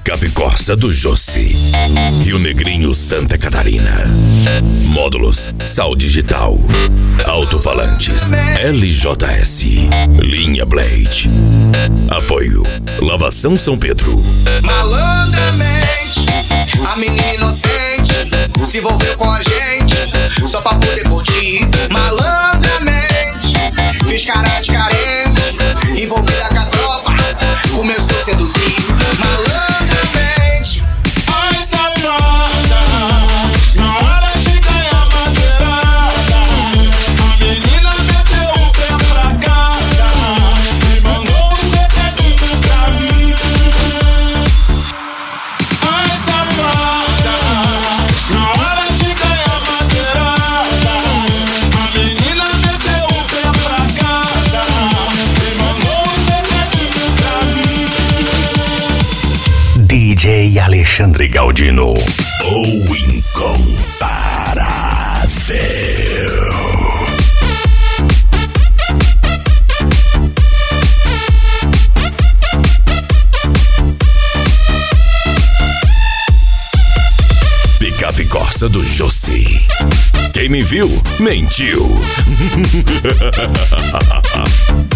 Picape Corsa do Jossi. Rio Negrinho, Santa Catarina. Módulos Sal Digital. Alto-falantes LJS. Linha Blade. Apoio Lavação São Pedro. Malandramente, a menina inocente se envolveu com a gente só pra poder curtir. Malandramente, fiz cara de carente, envolvida com a tropa, começou a seduzir. Malandramente, ai safada, na hora de ganhar madeirada, a menina meteu o pé pra casa e mandou um recadinho pra mim. Ai safada, na hora de ganhar madeirada, a menina meteu o pé pra casa e mandou um recadinho pra mim. DJ Alexandre Galdino. O incomparável. Picape Corsa do Jossi. Quem me viu, mentiu.